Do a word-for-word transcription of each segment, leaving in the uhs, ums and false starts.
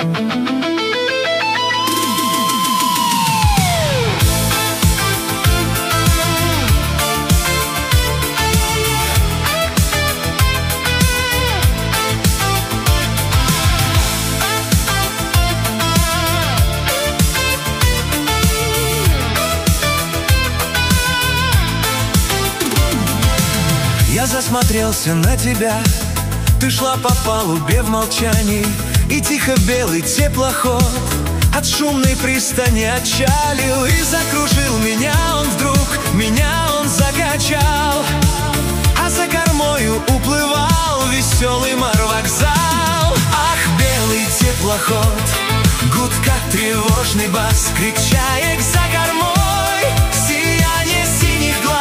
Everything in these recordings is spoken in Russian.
Я засмотрелся на тебя, ты шла по палубе в молчании, и тихо белый теплоход от шумной пристани отчалил. И закружил меня он вдруг, меня он закачал, а за кормою уплывал веселый морвокзал. Ах, белый теплоход, гудка тревожный бас, крик чаек за кормой, сияние синих глаз.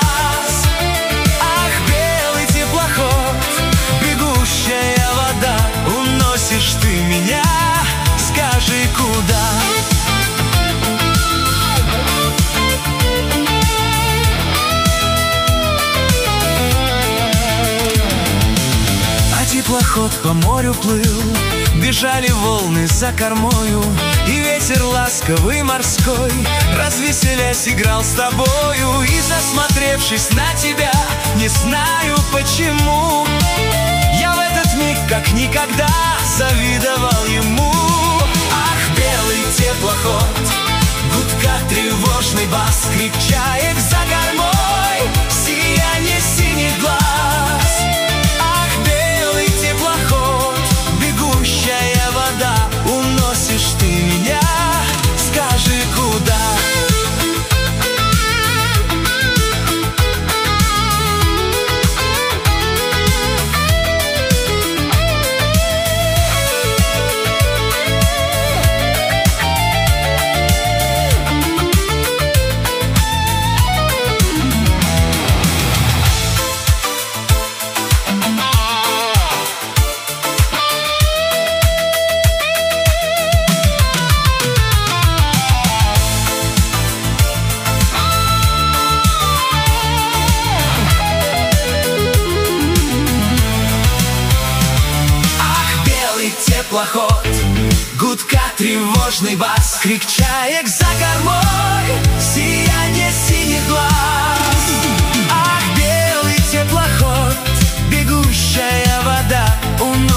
Бегущая вода, уносишь ты меня, скажи, куда? А теплоход по морю плыл, бежали волны за кормою, и ветер ласковый морской, развеселясь, играл с тобою. И засмотревшись на тебя, не знаю почему, я в этот миг как никогда завидовал ему. Ах, белый теплоход, гудка тревожный бас, крик чаек за кормой, сияние синих глаз. Ах, белый теплоход, бегущая вода, уносишь ты меня, скажи, куда? Теплоход, гудка тревожный бас, крик чаек за кормой, сияние синих глаз. Ах, белый теплоход, бегущая вода, уносит